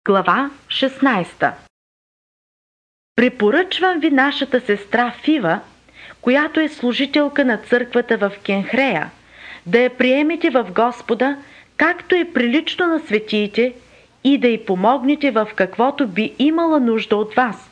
Глава 16. Препоръчвам ви нашата сестра Фива, която е служителка на църквата в Кенхрея, да я приемете в Господа, както е прилично на светиите, и да й помогнете в каквото би имала нужда от вас,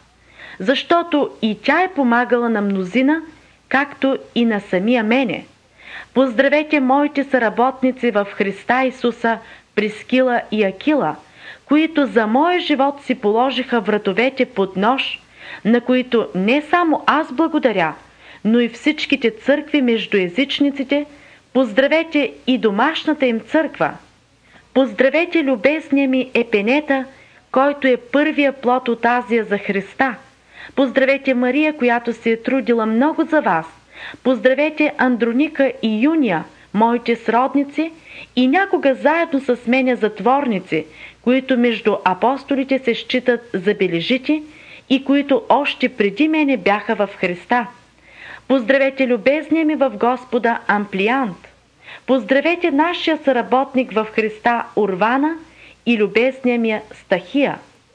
защото и тя е помагала на мнозина, както и на самия мене. Поздравете моите съработници в Христа Исуса, Прискила и Акила, които за моя живот си положиха вратовете под нож, на които не само аз благодаря, но и всичките църкви между езичниците. Поздравете и домашната им църква. Поздравете любезния ми Епенета, който е първия плод от Азия за Христа. Поздравете Мария, която се е трудила много за вас. Поздравете Андроника и Юния, моите сродници, и някога заедно с мене затворници, които между апостолите се считат за бележити и които още преди мене бяха в Христа. Поздравете любезния ми в Господа Амплиант. Поздравете нашия съработник в Христа Урвана и любезния ми Стахия.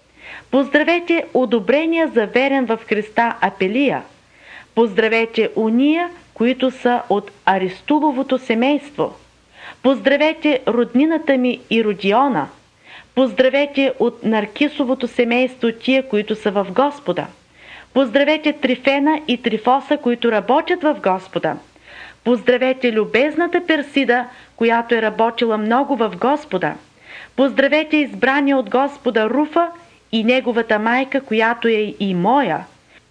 Поздравете одобрения за верен в Христа Апелия. Поздравете уния, които са от Аристуловото семейство. Поздравете роднината ми Иродиона. Поздравете от Наркисовото семейство тия, които са в Господа. Поздравете Трифена и Трифоса, които работят в Господа. Поздравете любезната Персида, която е работила много в Господа. Поздравете избрания от Господа Руфа и неговата майка, която е и моя.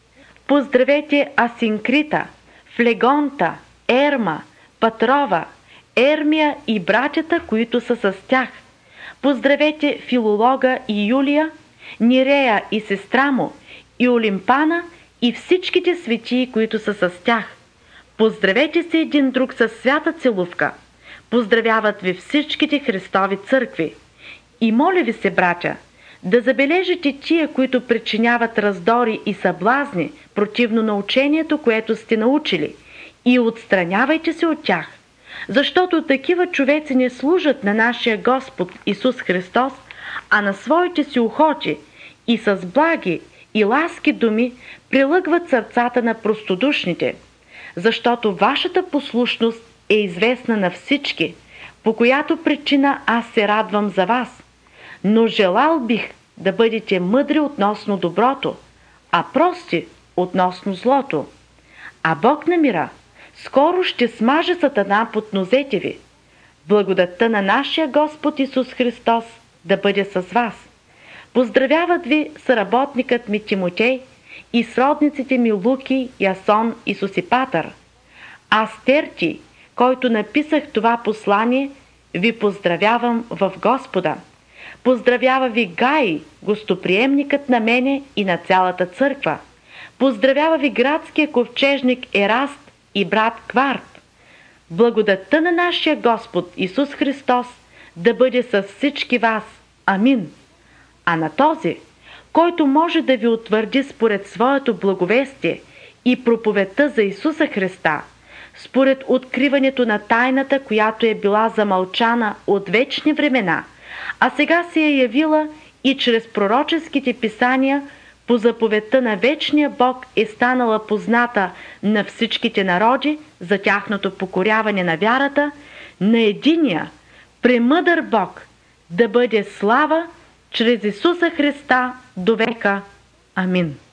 Поздравете Асинкрита, Флегонта, Ерма, Патрова, Ермия и братята, които са с тях. Поздравете Филолога и Юлия, Нирея и сестра му, и Олимпана и всичките светии, които са с тях. Поздравете се един друг със свята целувка. Поздравяват ви всичките Христови църкви. И моля ви се, братя, да забележите тия, които причиняват раздори и съблазни противно на учението, което сте научили, и отстранявайте се от тях. Защото такива човеци не служат на нашия Господ Исус Христос, а на своите си охоти и с благи и ласки думи прилъгват сърцата на простодушните. Защото вашата послушност е известна на всички, по която причина аз се радвам за вас. Но желал бих да бъдете мъдри относно доброто, а прости относно злото. А Бог на мира скоро ще смаже Сатана под нозете ви. Благодатта на нашия Господ Исус Христос да бъде с вас. Поздравяват ви съработникът ми Тимотей и сродниците ми Луки, Ясон и Сосипатър. Аз Терти, който написах това послание, ви поздравявам в Господа. Поздравява ви Гай, гостоприемникът на мене и на цялата църква. Поздравява ви градския ковчежник Ераст и брат Кварт. Благодатта на нашия Господ Исус Христос да бъде с всички вас. Амин. А на този, който може да ви утвърди според своето благовестие и проповедта за Исуса Христа, според откриването на тайната, която е била замълчана от вечни времена, а сега се е явила и чрез пророческите писания, по заповедта на вечния Бог е станала позната на всичките народи за тяхното покоряване на вярата, на единия, премъдър Бог, да бъде слава чрез Исуса Христа до века. Амин.